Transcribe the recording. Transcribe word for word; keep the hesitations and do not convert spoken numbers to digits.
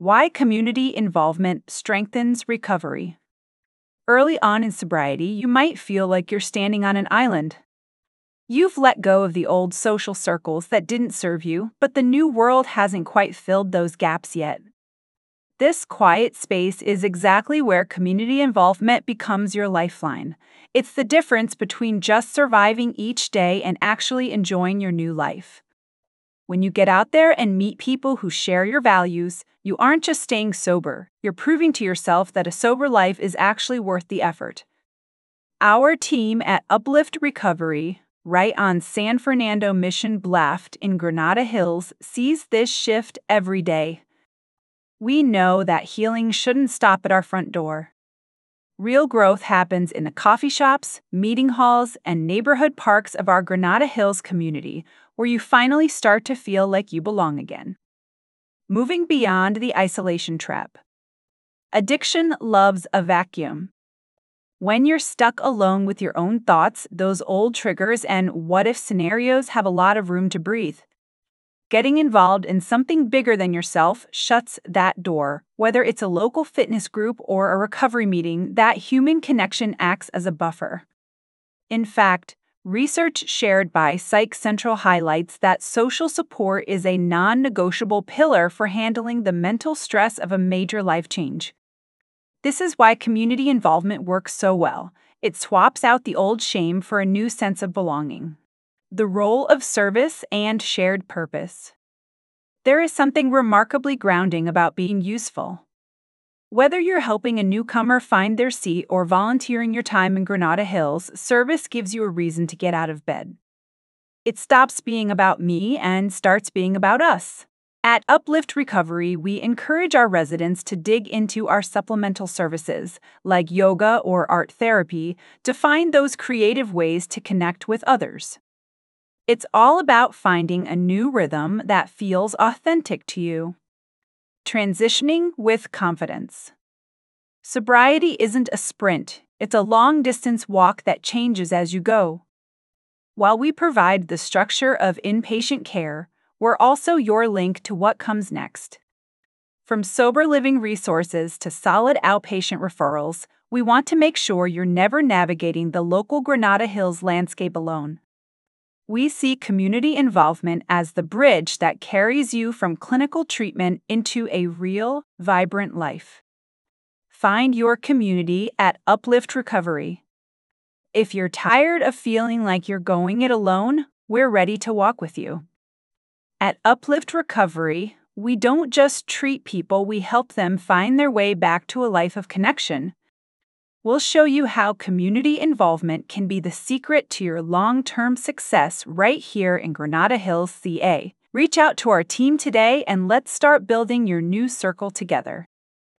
Why community involvement strengthens recovery. Early on in sobriety, you might feel like you're standing on an island. You've let go of the old social circles that didn't serve you, but the new world hasn't quite filled those gaps yet. This quiet space is exactly where community involvement becomes your lifeline. It's the difference between just surviving each day and actually enjoying your new life. When you get out there and meet people who share your values, you aren't just staying sober, you're proving to yourself that a sober life is actually worth the effort. Our team at Uplift Recovery, right on San Fernando Mission Bluff in Granada Hills, sees this shift every day. We know that healing shouldn't stop at our front door. Real growth happens in the coffee shops, meeting halls, and neighborhood parks of our Granada Hills community, where you finally start to feel like you belong again. Moving beyond the isolation trap. Addiction loves a vacuum. When you're stuck alone with your own thoughts, those old triggers and what-if scenarios have a lot of room to breathe. Getting involved in something bigger than yourself shuts that door. Whether it's a local fitness group or a recovery meeting, that human connection acts as a buffer. In fact, research shared by Psych Central highlights that social support is a non-negotiable pillar for handling the mental stress of a major life change. This is why community involvement works so well. It swaps out the old shame for a new sense of belonging. The role of service and shared purpose. There is something remarkably grounding about being useful. Whether you're helping a newcomer find their seat or volunteering your time in Granada Hills, service gives you a reason to get out of bed. It stops being about me and starts being about us. At Uplift Recovery, we encourage our residents to dig into our supplemental services, like yoga or art therapy, to find those creative ways to connect with others. It's all about finding a new rhythm that feels authentic to you. Transitioning with confidence. Sobriety isn't a sprint, it's a long-distance walk that changes as you go. While we provide the structure of inpatient care, we're also your link to what comes next. From sober living resources to solid outpatient referrals, we want to make sure you're never navigating the local Granada Hills landscape alone. We see community involvement as the bridge that carries you from clinical treatment into a real, vibrant life. Find your community at Uplift Recovery. If you're tired of feeling like you're going it alone, we're ready to walk with you. At Uplift Recovery, we don't just treat people, we help them find their way back to a life of connection. We'll show you how community involvement can be the secret to your long-term success right here in Granada Hills, C A. Reach out to our team today and let's start building your new circle together.